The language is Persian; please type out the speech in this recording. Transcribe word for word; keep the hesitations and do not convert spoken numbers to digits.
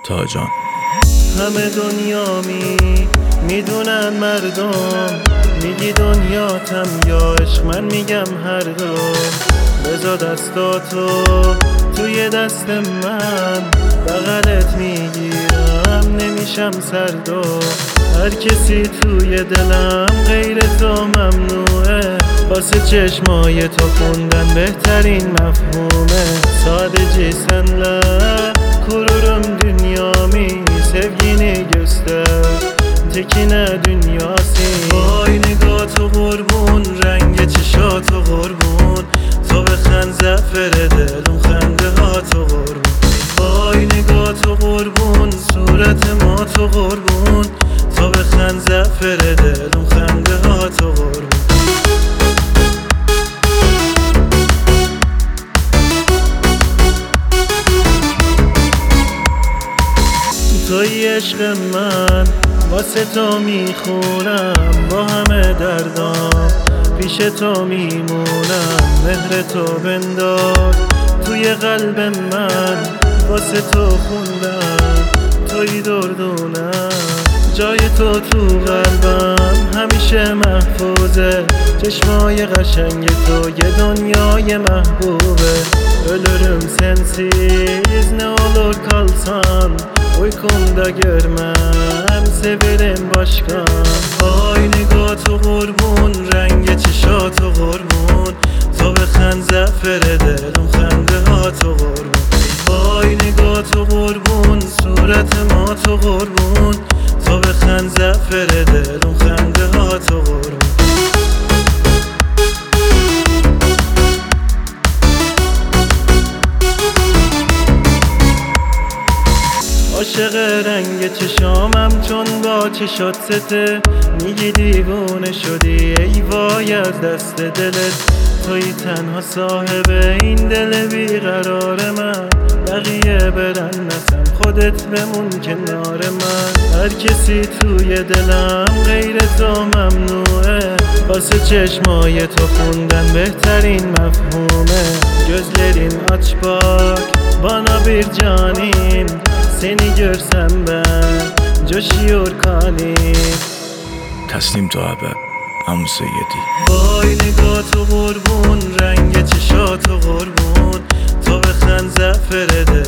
تاجان. همه دنیا می میدونن مردم، میگی دنیاتم یا عشق، من میگم هر دو. بذار دستاتو توی دست من، بغلت میگیرم نمیشم سردو. هر کسی توی دلم غیر تو ممنوعه، واسه çeşmای تو خوندن behtarin mefhume. Sadece senle kururum dünyamı, sevgini göster tekine dünyası. Vay نگاه قربون، رنگ چشات قربون، تو بخند زفر دلم خنده ها تو قربون. وای نگاه قربون، صورت ما تو قربون، تو بخند زفر دلم خنده ها تو قربون. توی عشق من، واسه تو میخونم با همه دردام، پیش تو میمونم. مهر تو بنداز توی قلب من، واسه تو خوندم توی دردونم. جای تو تو قلبم همیشه محفوظه، چشمای قشنگ تو یه دنیای محبوبه. Ölürüm sensiz, ne olur kalsan, uykumda görmem, severim başka. Ay نگاه قربون، رنگ چشات قربون، تو بخند زفر دلم خنده ها تو قربون. وای نگاه قربون، صورت ما تو قربون، تو بخند زفر دلم خنده ها تو قربون. عاشق رنگ چشامم چون با چشات سته، میگی دیوونه شدی ای وای از دست دلت. توی تنها صاحب این دل بیقرار من، بقیه برن نسم خودت بمون کنار من. هر کسی توی دلم غیر تو ممنوعه، واسه çeşmای تو خوندن behtarin mefhume. Gözlerin aç bak bana bir canim, seni görsem ben coşuyor kalbim. تسلیم تو ابد عمو سیدی. وای نگاه قربون، رنگ چشات قربون، تو بخند زفر